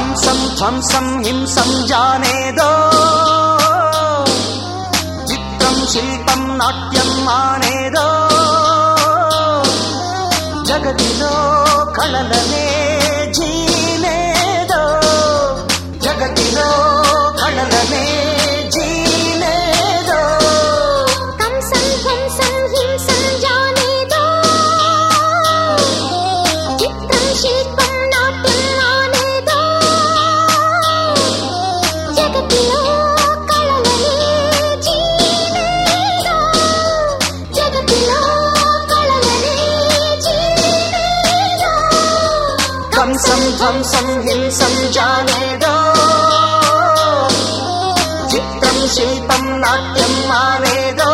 కంసం ధ్వంసం హింసం జానేదో చిత్రం శిల్పం నాట్యం మానేదో జగతిలో కళలనే జీనేదో జగతిలో కళలనే జీనేదో కంసం ధ్వంసం హింసం జానేదో చిత్రం శిల్పం నాట్యం మానేదో జగతిలో కళలనే జీనేదో జగతిలో కళలనే జీనేదో కంసం ధ్వంసం హింసం జానేదో చిత్రం శిల్పం నాట్యం మానేదో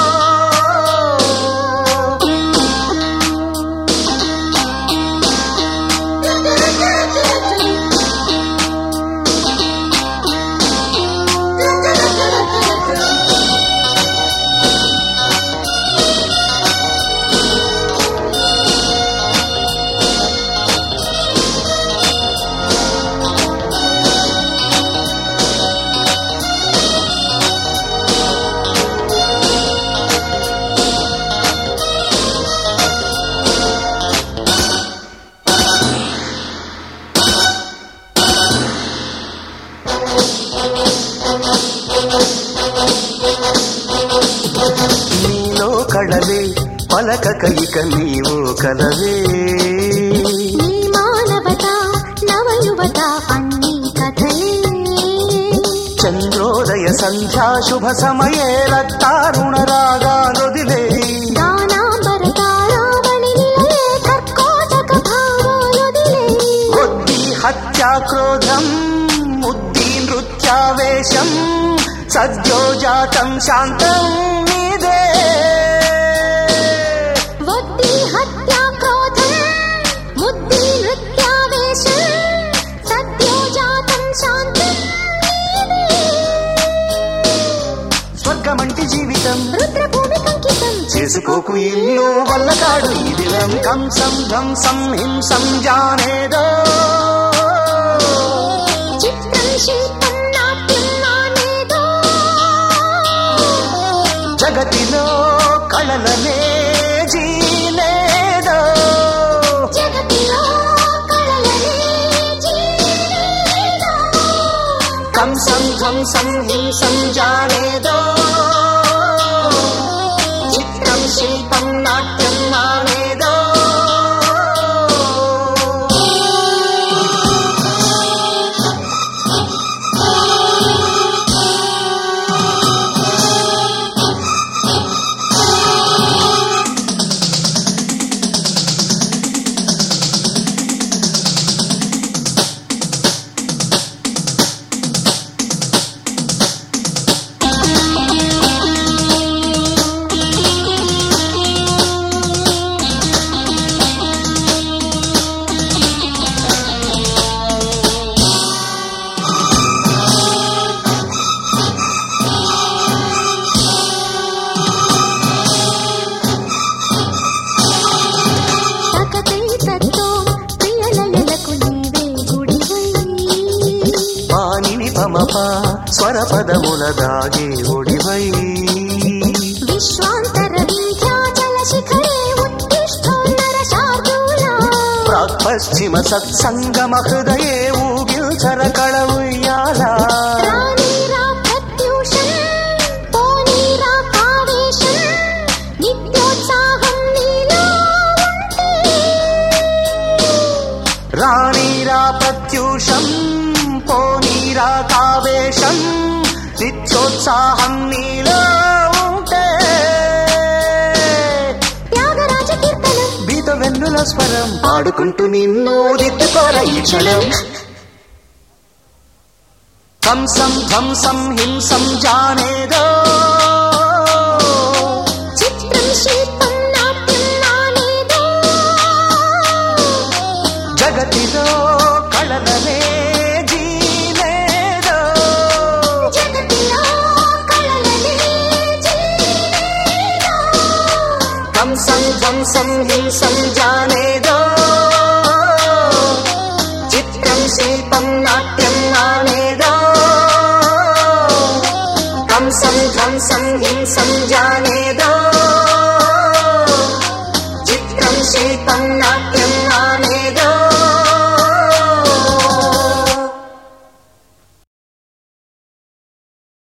నీలో కళలే పలకక ఇక నీవో కలవే నీ మానవత నవయువత అన్ని కథలే చంద్రోదయ సంధ్యా శుభ సమయే రక్తారుణ రాగాలొదిలే గానాంబర తారామణి నిలయే కర్కోటక భావాలొదిలే వద్ది హత్యా క్రోధం ముద్ది నృత్యావేశం సద్యోజాతం శాంతం నీదే వద్ది హత్యా క్రోధం ముద్ది నృత్యావేశం సద్యోజాతం శాంతం నీదే స్వర్గమంటి జీవితం రుద్రభూమి కంకితం చేసుకోకు ఇల్లు వల్లకాడు ఈ దినం కంసం ధ్వంసం హింసం జానేదో చిత్రం శిల్పం నాట్యం మానేదో జగతిలో కళలనే జీనేదో జగతిలో కళలనే జీనేదో కంసం ధ్వంసం హింసం జానేదో చిత్రం శిల్పం నాట్యం మానేదో తకతై తత్తో ప్రియలయలకు నీవే గుడివై పానిని పమప స్వర పదముల దాగే ఒడివై విశ్వాంతర వింధ్యాచల శిఖరే ఉత్తిష్టోన్నర శార్దూలా ప్రాక్ పశ్చిమ సత్సంగమ హృదయే ఊగిల్చర కళ ఉయ్యాల రాణీరా ప్రత్యూషం పోనీరా కావేశం నిత్యోత్సాహం నీలో ఉంటే రాణీరా ప్రత్యూషం పోనీరా కావేశం నిత్యోత్సాహం నీలో ఉంటే త్యాగరాజ కీర్తనం బీత వెన్నుల స్వరం పాడుకుంటూ నిన్ను దిద్దుకోర ఈ క్షణం కంసం ధ్వంసం హింసం జానేదో చిత్రం శిల్పం నాట్యం మానేదో జగతిలో కళలనే జీనేదో జగతిలో కళలనే జీనేదో కంసం ధ్వంసం హింసం జానేదో చిత్రం శిల్పం నాట్యం హింసం జానేదో చిత్రం శిల్పం నాట్యం